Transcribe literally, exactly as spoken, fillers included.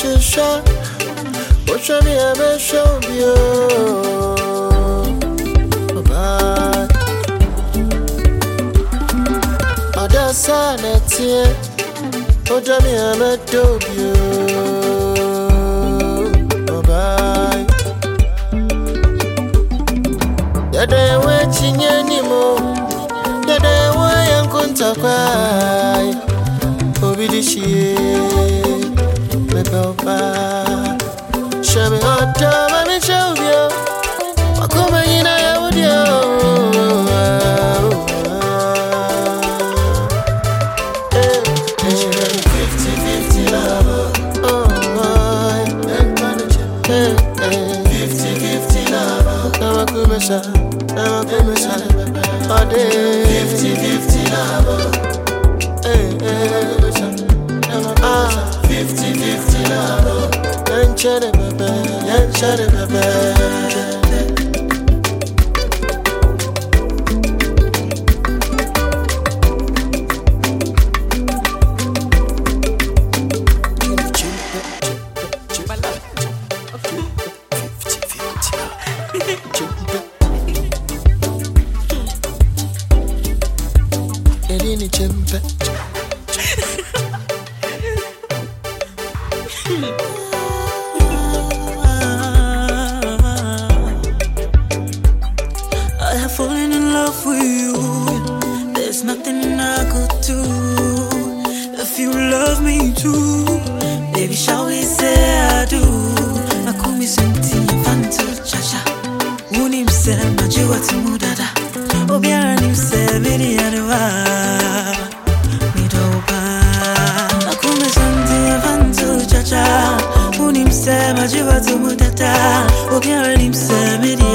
you shot. Watch me, I'm a show you. Bye. Other son, it's here. Watch me, I'm a dope you. Bye. The day we're watching anymore. The day we're young, couldn't cry. Obi di she, me papa. Show me hot dog, let me show you. Wakuma ina ya udio. Fifty fifty love, oh my. Fifty fifty love, na wakuma sa, na wakuma sa, all day. Fifty fifty love. Ah, fifty fifty love. Yanchare bebe, yanchare bebe. Elini chempe. I have fallen in love with you. There's nothing I could do. If you love me too, baby, shall we say I do? I call me senti fanto chacha. Unim se majiwa timudada. Obiara nim se meri anwa. Midoba. I call me senti fanto chacha. Unim se majiwa timudada. Obiara nim se meri